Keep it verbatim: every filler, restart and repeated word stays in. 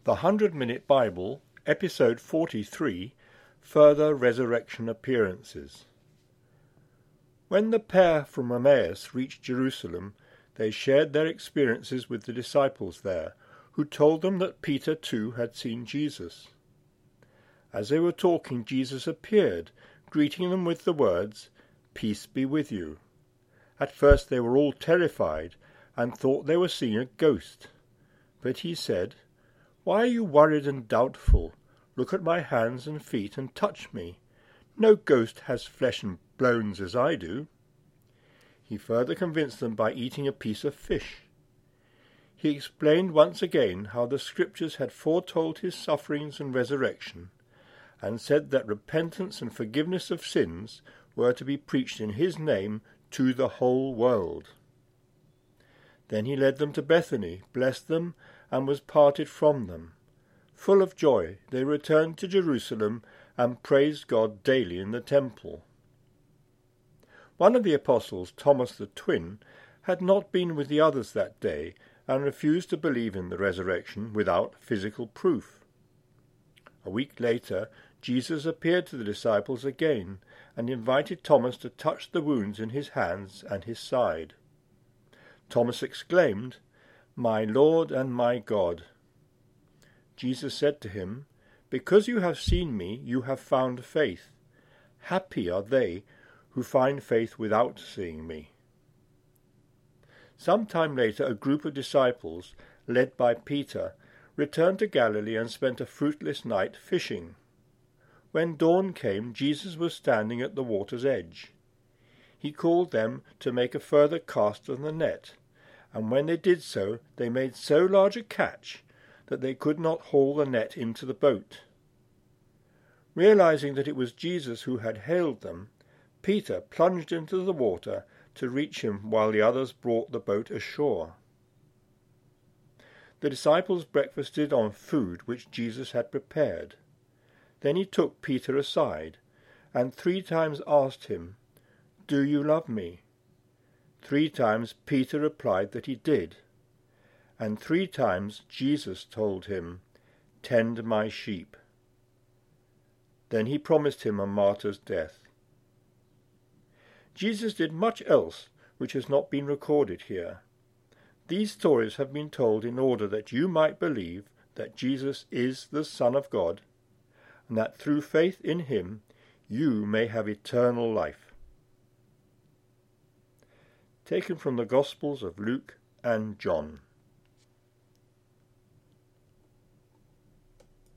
The Hundred Minute Bible, Episode forty-three, Further Resurrection Appearances. When the pair from Emmaus reached Jerusalem, they shared their experiences with the disciples there, who told them that Peter too had seen Jesus. As they were talking, Jesus appeared, greeting them with the words, "Peace be with you." At first they were all terrified and thought they were seeing a ghost. But he said, "Why are you worried and doubtful? Look at my hands and feet and touch me. No ghost has flesh and bones as I do." He further convinced them by eating a piece of fish. He explained once again how the Scriptures had foretold his sufferings and resurrection, and said that repentance and forgiveness of sins were to be preached in his name to the whole world. Then he led them to Bethany, blessed them, and was parted from them. Full of joy, they returned to Jerusalem and praised God daily in the temple. One of the apostles, Thomas the twin, had not been with the others that day and refused to believe in the resurrection without physical proof. A week later, Jesus appeared to the disciples again and invited Thomas to touch the wounds in his hands and his side. Thomas exclaimed, "My Lord and my God." Jesus said to him, "Because you have seen me, you have found faith. Happy are they who find faith without seeing me." Some time later, a group of disciples, led by Peter, returned to Galilee and spent a fruitless night fishing. When dawn came, Jesus was standing at the water's edge. He called them to make a further cast of the net, and when they did so, they made so large a catch that they could not haul the net into the boat. Realizing that it was Jesus who had hailed them, Peter plunged into the water to reach him while the others brought the boat ashore. The disciples breakfasted on food which Jesus had prepared. Then he took Peter aside, and three times asked him, "Do you love me?" Three times Peter replied that he did, and three times Jesus told him, "Tend my sheep." Then he promised him a martyr's death. Jesus did much else which has not been recorded here. These stories have been told in order that you might believe that Jesus is the Son of God, and that through faith in him you may have eternal life. Taken from the Gospels of Luke and John.